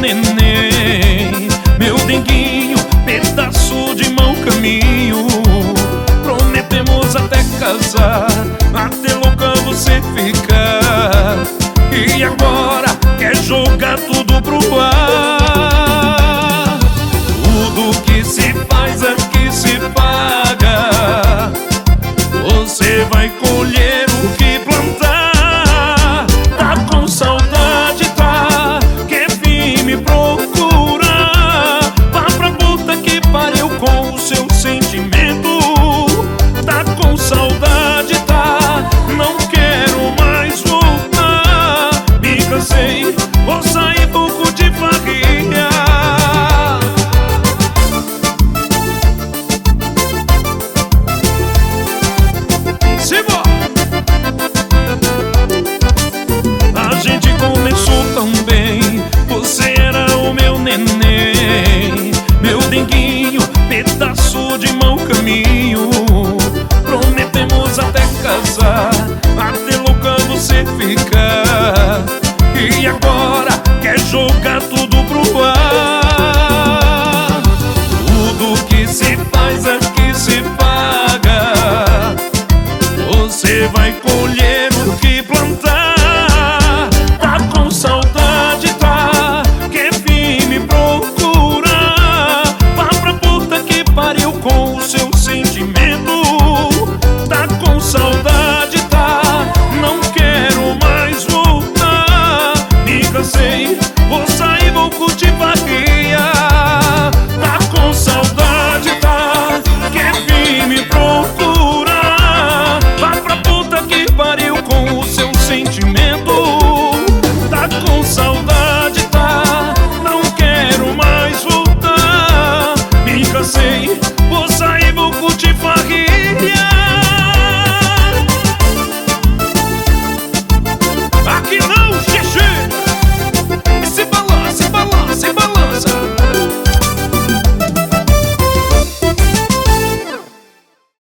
neném, meu denguinho, pedaço de mau caminho. Prometemos até casar, até louca você ficar. E agora quer jogar tudo pro ar. Tudo que se faz aqui se paga. Você vai colher o que plantar. Tá com saudade, tá? Quer vir me procurar? Vá pra puta que pariu com o seu sentimento. Tá com saudade, tá? Não quero mais voltar. Me cansei, vou sair pouco de farrinha. A gente começou tão bem, você era o meu neném, meu denguinho, pedaço de mau caminho. Prometemos até casar, até louca você ficar. E agora quer jogar tudo